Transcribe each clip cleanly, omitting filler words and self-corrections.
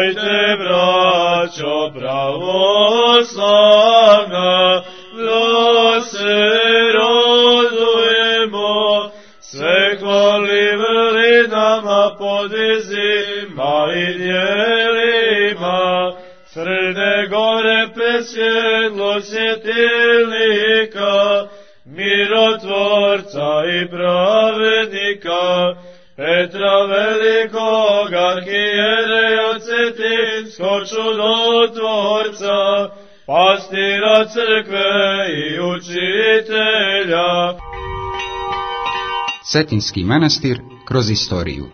Hajde, braćo pravoslavna, da se radujemo, sve hvali vrlinama, podvizima i djelima, Crne Gore presvjetlo svjetilnika, mirotvorca i pravednika, Petra velikog arhijereja Cetinskog čudotvorca, pastira crkve i učitelja. Cetinski manastir kroz istoriju.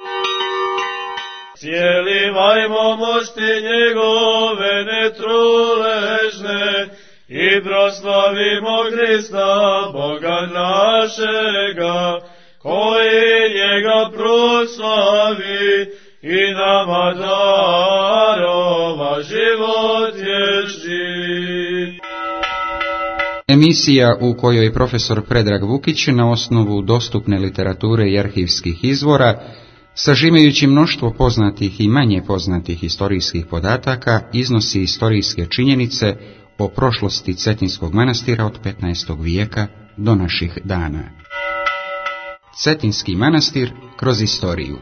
Cijelivajmo mošti njegove netruležne i proslavimo Hrista, Boga našega, koji njega proslavi i nama darova život vječni. Emisija u kojoj profesor Predrag Vukić na osnovu dostupne literature i arhivskih izvora, sažimajući mnoštvo poznatih i manje poznatih historijskih podataka, iznosi istorijske činjenice o prošlosti Cetinskog manastira od 15. vijeka do naših dana. Cetinski manastir kroz istoriju.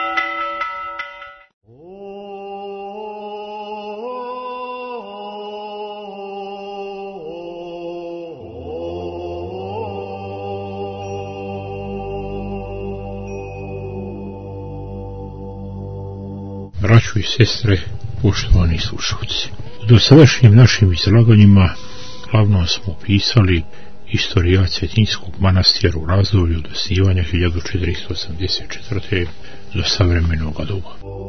Braćo i sestre, poštovani slušalci, u dosadašnjim našim izlaganjima glavnom smo opisali istoriju Cetinskog manastira u razdoblju od osnivanja 1484. do savremenog doba.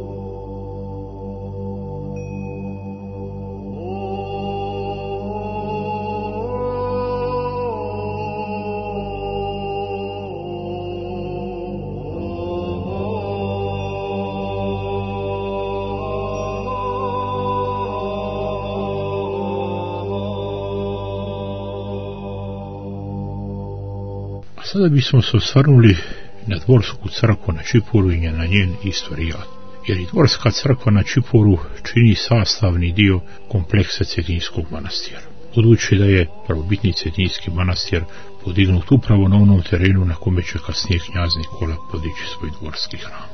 Sada bismo se osvrnuli na dvorsku crkvu na Čiporu i na njen istorijat, jer i dvorska crkva na Čiporu čini sastavni dio kompleksa Cetinskog manastira. Budući da je prvobitni Cetinski manastir podignut upravo na onom terenu na kome će kasnije knjaz Nikola podići svoj dvorski hram.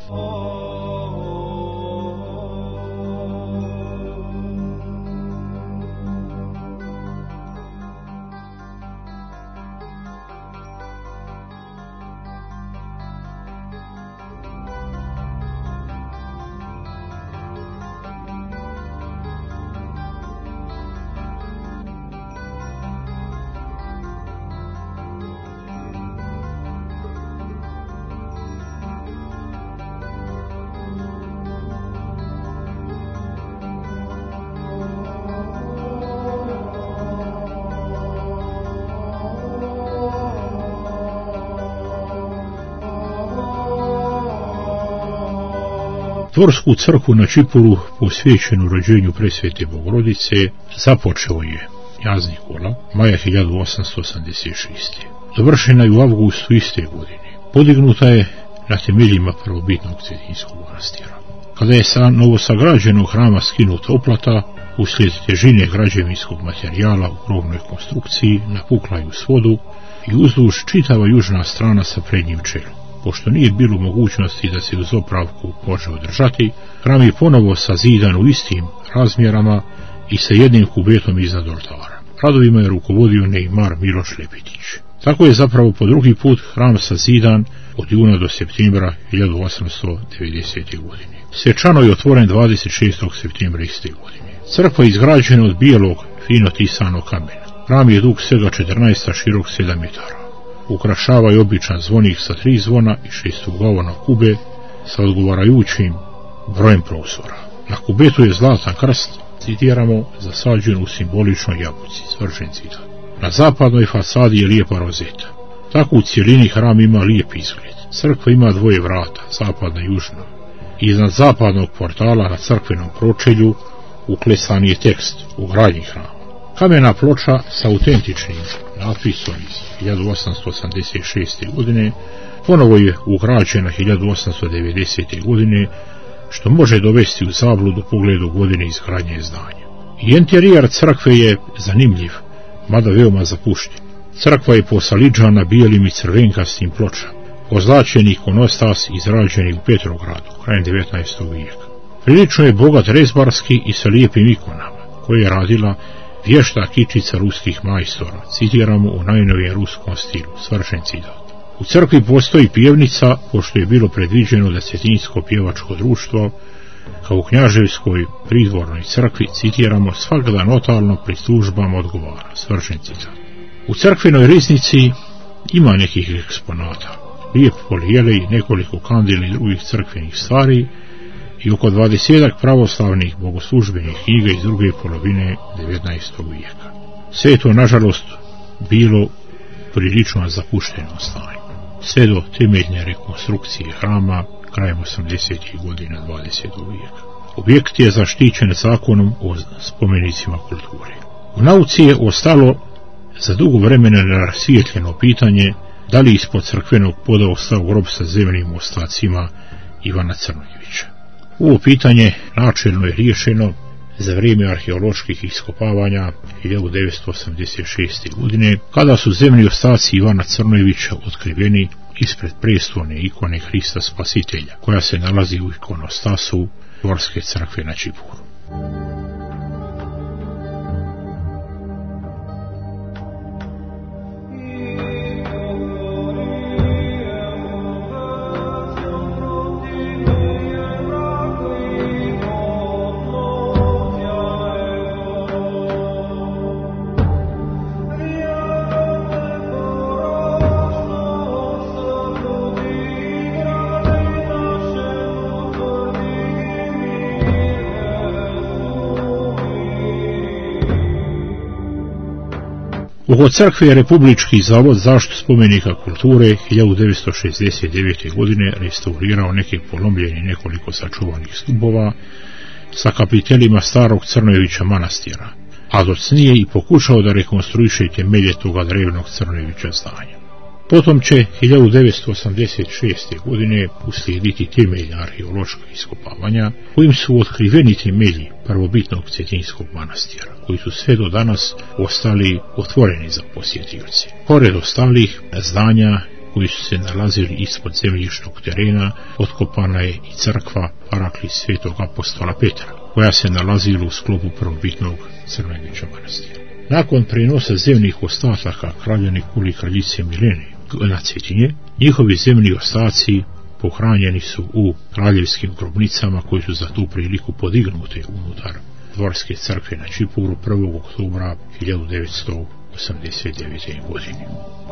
Dvorsku crkvu na Čiporu, posvećenu rođenju presvete Bogorodice, započeo je knjaz Nikola maja 1886. Dovršena je u avgustu iste godine. Podignuta je na temeljima prvobitnog Cetinskog manastira. Kada je sa novosagrađenog hrama skinuta oplata, uslijed težine građevinskog materijala u krovnoj konstrukciji napukla je u svodu i uzduž čitava južna strana sa prednjim čelom. Pošto nije bilo mogućnosti da se uz opravku može održati, hram je ponovo sazidan u istim razmjerama i sa jednim kubetom iznad oltara. Radovima je rukovodio Neimar Miloš Lepetić. Tako je zapravo po drugi put hram sazidan od juna do septembra 1890. godine. Svečano je otvoren 26. septembra iste godine. Crkva je izgrađena od bijelog, fino tisanog kamena. Hram je dug svega 14, a širok 7 metara. Ukrašava je običan zvonik sa 3 zvona i 6 uglova na kube sa odgovarajućim brojem prozora. Na kubetu je zlatan krst, citiramo, zasađen u simboličnoj jabuci, svršen citat. Na zapadnoj fasadi je lijepa rozeta. Tako u cijelini hram ima lijep izgled. Crkva ima 2 vrata, zapadno i južno. Iznad zapadnog portala na crkvenom pročelju uklesan je tekst u gradnji hrama. Kamena ploča sa autentičnim natpisom iz 1886. godine ponovo je ugrađena 1890. godine što može dovesti u zabludu pogledu godine izgradnje zdanja. I interijer crkve je zanimljiv, mada veoma zapušten. Crkva je posaliđana bijelim i crvenkastim pločama, ozlačeni ikonostas izrađeni u Petrogradu, krajem 19. vijeka. Prilično je bogat rezbarski i sa lijepim ikonama, koje je radila vješta kičica ruskih majstora, citiramo u najnovijem ruskom stilu, svršen citat. U crkvi postoji pjevnica, pošto je bilo predviđeno da Cetinjsko pjevačko društvo, kao u Knjaževskoj pridvornoj crkvi, citiramo, svakda notalno pri službama odgovara, svršen citat. U crkvenoj riznici ima nekih eksponata, lijep polijelej, nekoliko kandila i drugih crkvenih stvari i oko 20 pravoslavnih bogoslužbenih knjiga iz druge polovine 19. vijeka. Sve je to, nažalost, bilo prilično zapušteno stanje, sve do temeljne rekonstrukcije hrama krajem 80. godina 20. vijeka. Objekt je zaštićen zakonom o spomenicima kulture. U nauci je ostalo za dugo vremena nerasvijetljeno pitanje da li ispod crkvenog poda ostao grob sa zemljim ostacima Ivana Crnojevića. Ovo pitanje načelno je riješeno za vrijeme arheoloških iskopavanja 1986. godine, kada su zemlji ostaci Ivana Crnojevića otkriveni ispred prestolne ikone Hrista Spasitelja, koja se nalazi u ikonostasu Dvorske crkve na Čipuru. Oko crkve je Republički zavod zaštitu spomenika kulture 1969. godine restaurirao neke polomljene nekoliko sačuvanih stubova sa kapitelima starog Crnojevića manastira, a docnije i pokušao da rekonstruiše temelje toga drevnog Crnojevića zdanja. Potom će 1986. godine uslijediti temelja arheološkog iskopavanja, kojim su otkriveni temelji prvobitnog Cetinjskog manastira, koji su sve do danas ostali otvoreni za posjetioce. Pored ostalih zdanja koji su se nalazili ispod zemljišnog terena, otkopana je i crkva Paraklis svetog apostola Petra, koja se nalazila u sklopu prvobitnog Crnojevića manastira. Nakon prenosa zemljih ostataka kralja Nikole i kraljice Milene na Cetinje, njihovi zemlji ostaci pohranjeni su u kraljevskim grobnicama koje su za tu priliku podignute unutar Dvorske crkve na Čipuru 1. oktobra 1989. godine.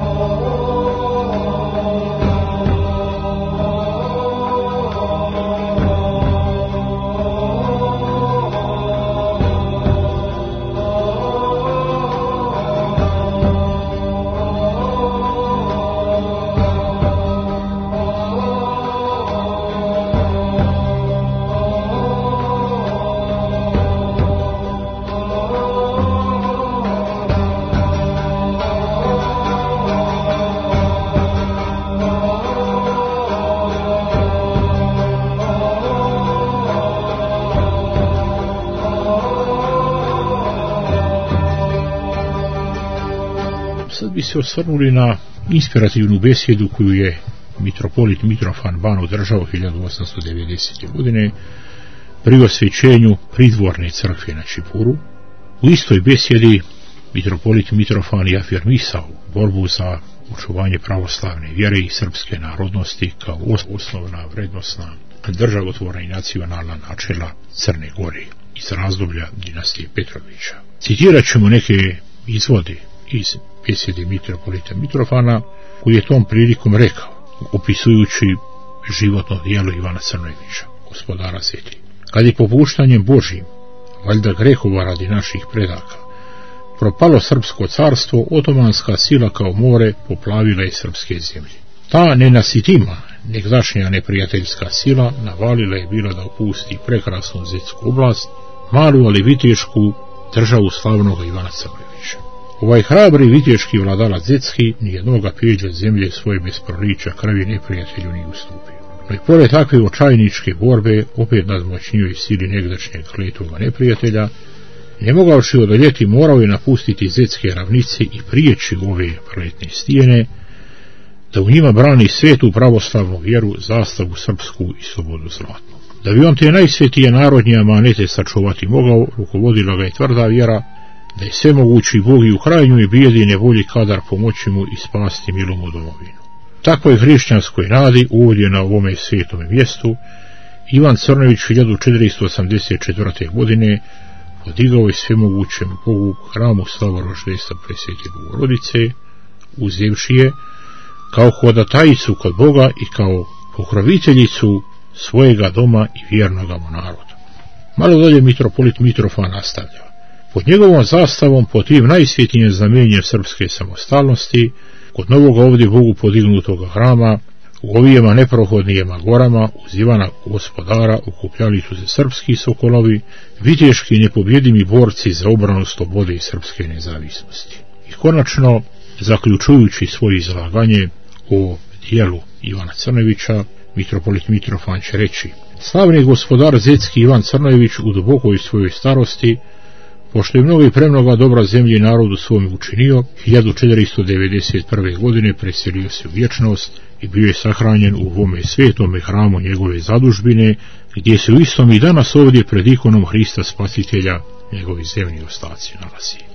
Sad bi se osvrnuli na inspirativnu besjedu koju je mitropolit Mitrofan Ban održao 1890. godine pri osvećenju pridvorne crkve na Čipuru. U istoj besjedi mitropolit Mitrofan je afirmisao borbu za očuvanje pravoslavne vjere i srpske narodnosti kao osnovna vrednostna državotvorna i nacionalna načela Crne Gore iz razdoblja dinastije Petrovića. Citirat ćemo neke izvode iz besjede mitropolita Mitrofana, koji je tom prilikom rekao, opisujući životno djelo Ivana Crnojevića, gospodara Zetlji. Kad je popuštanjem Božjim, valjda grehova radi naših predaka, propalo srpsko carstvo, otomanska sila kao more poplavila je srpske zemlje. Ta nenasitima, negdašnja neprijateljska sila navalila je bila da opusti prekrasnu zetsku oblast, malu ali vitešku državu slavnog Ivana Crnojevića. Ovaj hrabri viteški vladalac zetski nijednoga peđa zemlje svoje bez proliča krvi neprijatelju nije ustupio. No i pored takve očajničke borbe, opet nadmoćnijoj sili negdašnjeg kletvoga neprijatelja, ne mogavši odoljeti, morao je napustiti Zetske ravnice i prijeći u ove preletne stijene, da u njima brani svetu pravoslavnu vjeru, zastavu srpsku i slobodu zlatnu. Da bi on te najsvetije narodnje amanete sačuvati mogao, rukovodila ga je tvrda vjera da je svemogući Bog i u krajnjoj bijedi nevolji kadar pomoći mu i spasti milom u domovinu. Takvoj hrišćanskoj nadi ovdje na ovome svetome mjestu Ivan Crnojević 1484. godine podigao je svemogućem Bogu hramu Slavoroždesta Presvete Bogorodice, uzevši je kao hodatajicu kod Boga i kao pokroviteljicu svojega doma i vjernoga mu naroda. Malo dalje mitropolit Mitrofan nastavlja. Pod njegovom zastavom, pod tim najsvjetnijim znamenjem srpske samostalnosti, kod novoga ovdje Bogu podignutoga hrama, u ovijema neprohodnijema gorama, uz Ivana Gospodara okupljali su se srpski sokolovi, viteški i nepobjedivi borci za obranu slobode i srpske nezavisnosti. I konačno, zaključujući svoje izlaganje o dijelu Ivana Crnojevića, mitropolit Mitrofan će reći: slavni gospodar Zetski Ivan Crnojević u dubokoj svojoj starosti, pošto je mnogo i premnoga dobra zemlji i narodu svom učinio, 1491. godine preselio se u vječnost i bio je sahranjen u ovome svetome hramu njegove zadužbine, gdje se u istom i danas ovdje pred ikonom Hrista Spasitelja njegovi zemlji ostaci nalazi.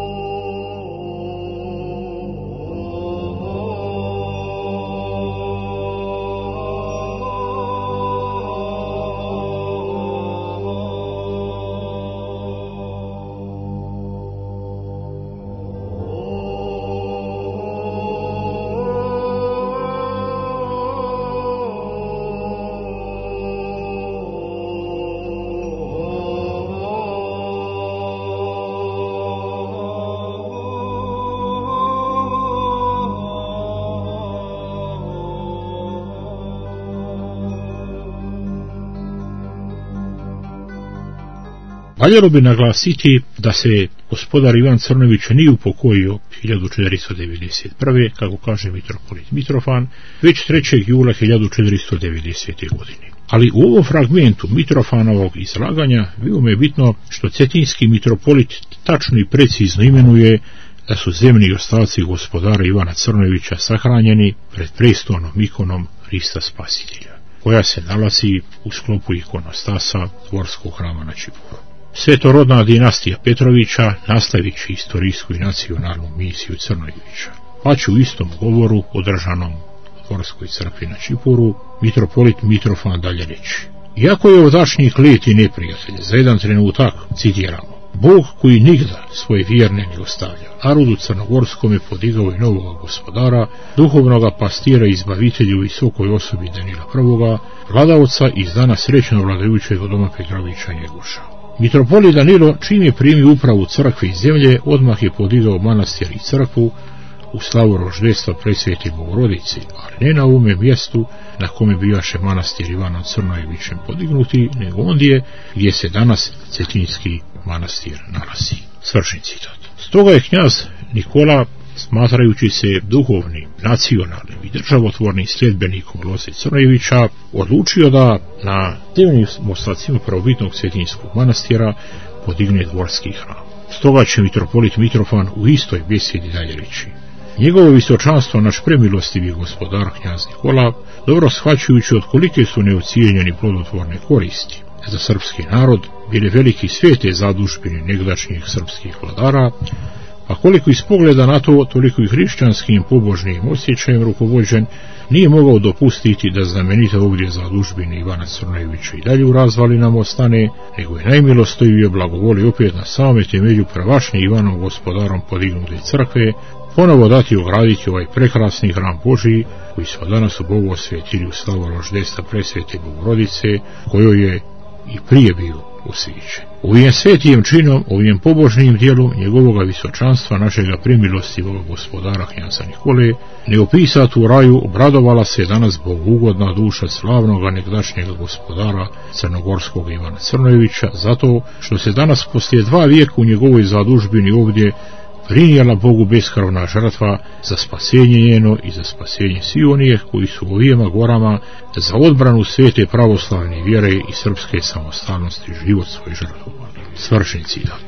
Valjalo bi naglasiti da se gospodar Ivan Crnojević nije upokojio 1491. kako kaže mitropolit Mitrofan, već 3. jula 1490. godine. Ali u ovom fragmentu Mitrofanovog izlaganja veoma je bitno što cetinski mitropolit tačno i precizno imenuje da su zemni ostaci gospodara Ivana Crnojevića sahranjeni pred prestolnom ikonom Hrista Spasitelja, koja se nalazi u sklopu ikonostasa dvorskog hrama na Čipuru. Svetorodna dinastija Petrovića nastavići istorijsku i nacionalnu misiju Crnojevića, pa će u istom govoru održanom u dvorskoj crkvi na Čipuru mitropolit Mitrofan dalje reći: iako je ovdašnji kleti neprijatelj za jedan trenutak, citiramo, Bog koji nigda svoje vjerne ne ostavlja, narodu crnogorskome podigao i novoga gospodara, duhovnoga pastira i izbavitelja u visokoj osobi Danila I, vladaoca iz dana srećno vladajućeg doma Petrovića Njegoša. Mitropolit Danilo, čim je primio upravu crkve i zemlje, odmah je podigao manastir i crkvu u slavu roždestva Presvete Bogorodice, ali ne na ovome mjestu na kome bijaše manastir Ivanom Crnojevićem podignuti, nego ondje gdje se danas cetinski manastir nalazi. Svršen citat. Stoga je knjaz Nikola, smatrajući se duhovnim, nacionalnim i državotvornim sljedbenikom Loze Crnojevića, odlučio da na temeljnim ostacima prvobitnog cetinskog manastira podigne dvorski hram. Stoga će mitropolit Mitrofan u istoj besedi dalje reći: njegovo visočanstvo, naš premilostivi gospodar knjaz Nikola, dobro shvaćajući od kolike su neocijenjeni plodotvorne koristi za srpski narod bile veliki svete zadužbine negdašnjih srpskih vladara, a koliko iz pogleda na to, toliko i hrišćanskim pobožnim osjećajem rukovođen, nije mogao dopustiti da znamenita ovdje zadužbine Ivana Crnojevića i dalje u razvalinama ostane, nego je najmilostivije blagovoli opet na samome temelju pravašnje Ivanom gospodarom podignute crkve ponovo dati ograditi ovaj prekrasni hram Božiji, koji smo danas u Bogu osvetili u slavu roždestva Presvete Bogorodice, kojoj je i prije bio osvećen. Ovim svetijem činom, ovim pobožnim dijelom njegovoga visočanstva, našega premilostivog gospodara knjaza Nikole, neopisat u raju, obradovala se danas bogugodna duša slavnoga negdašnjega gospodara crnogorskog Ivana Crnojevića, zato što se danas poslije 2 vijeka u njegovoj zadužbini ovdje prinijela Bogu beskrvna žrtva za spasenje njeno i za spasenje svih onih koji su u ovijema gorama za odbranu svete pravoslavne vjere i srpske samostalnosti život svoj žrtvovali. Svršen citat.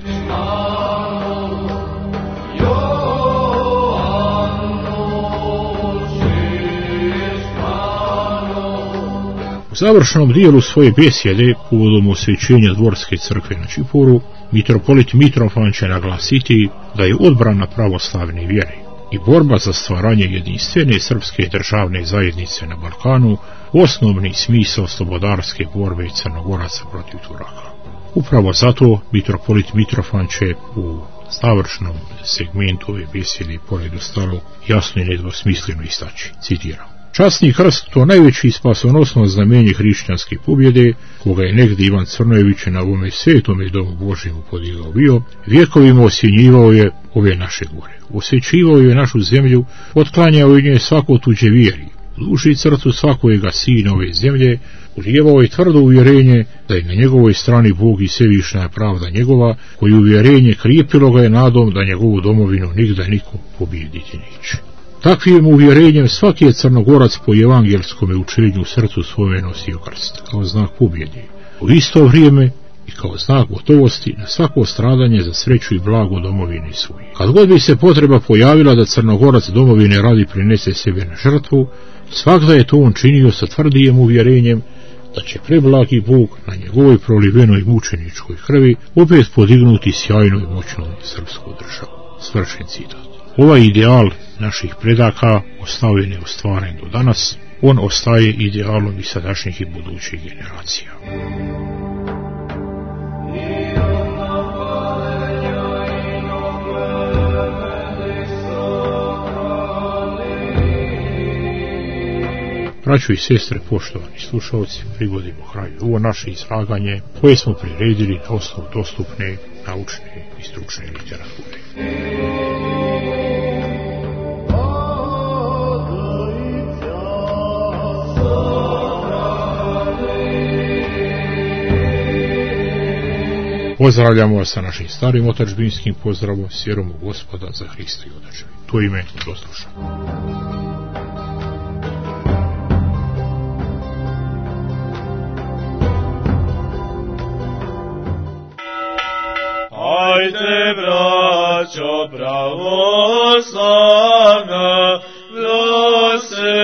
U završnom dijelu svoje besjede povodom osvećenja dvorske crkve na Čipuru, mitropolit Mitrofan će naglasiti da je odbrana pravoslavne vjere i borba za stvaranje jedinstvene srpske državne zajednice na Balkanu osnovni smisao slobodarske borbe Crnogoraca protiv Turaka. Upravo zato mitropolit Mitrofan će u završnom segmentu ove besjede pored ostalog jasno i nedvosmisleno istaći, citiram: časni krst, to najveći spasonosno znamenje hrišćanske pobjede, koga je negdje Ivan Crnojević na ovome svetome domu Božjemu podigao bio, vjekovima osjenjivao je ove naše gore. Osjećivao je našu zemlju, otklanjao je nje svako tuđe vjeri, duši crtu svakojega sina ove zemlje, ulijevao je tvrdo uvjerenje da je na njegovoj strani Bog i svevišnja pravda njegova, koji uvjerenje krijepilo ga je nadom da njegovu domovinu nigda niko pobijediti neće. Takvim uvjerenjem svaki je Crnogorac po evangelskome učenju u srcu svome nosio krst, kao znak pobjede. U isto vrijeme i kao znak gotovosti na svako stradanje za sreću i blago domovine svoje. Kad god bi se potreba pojavila da Crnogorac domovine radi prinese sebe na žrtvu, svakda je to on činio sa tvrdijem uvjerenjem da će preblagi Bog na njegovoj prolivenoj mučeničkoj krvi opet podignuti sjajnu i moćnu srpsku državu. Svršen citat. Ovaj ideal naših predaka ostao je neostvaren do danas, on ostaje idealom i sadašnjih i budućih generacija. Braćo i sestre, poštovani slušalci, prigodimo kraju ovo naše izlaganje koje smo priredili na osnovu dostupne naučne i stručne literature. Pozdravljamo vas sa našim starim otadžbinskim pozdravom, s vjerom u Gospoda za Hrista i otadžbinu. To ime do slušanja. Ajde, braćo pravoslavna, da se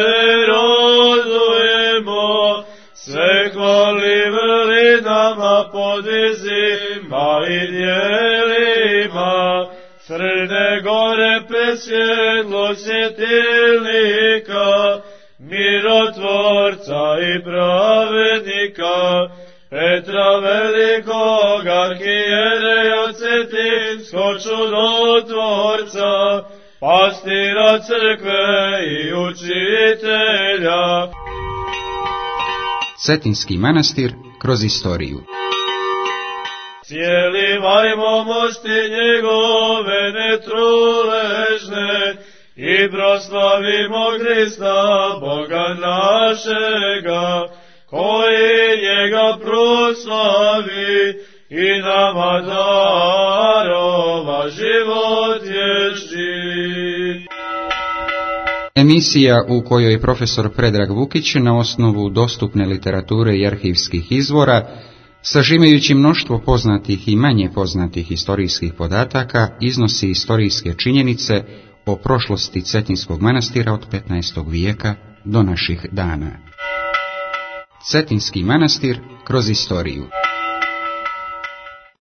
radujemo, sve hvali velinama, podvizima i djelima, Crne Gore presvjetlo svjetilnika, mirotvorca i pravednika, Petra velikog arhijereja cetinskog čudotvorca, pastira crkve i učitelja. Cetinski manastir kroz istoriju. Cijelivajmo mošti njegove netruležne i proslavimo Hrista, Boga našega, koji njega proslavi i nama darova život vječni. Emisija u kojoj je profesor Predrag Vukić na osnovu dostupne literature i arhivskih izvora, sažimajući mnoštvo poznatih i manje poznatih historijskih podataka, iznosi istorijske činjenice o prošlosti Cetinskog manastira od 15. vijeka do naših dana. Cetinski manastir kroz istoriju.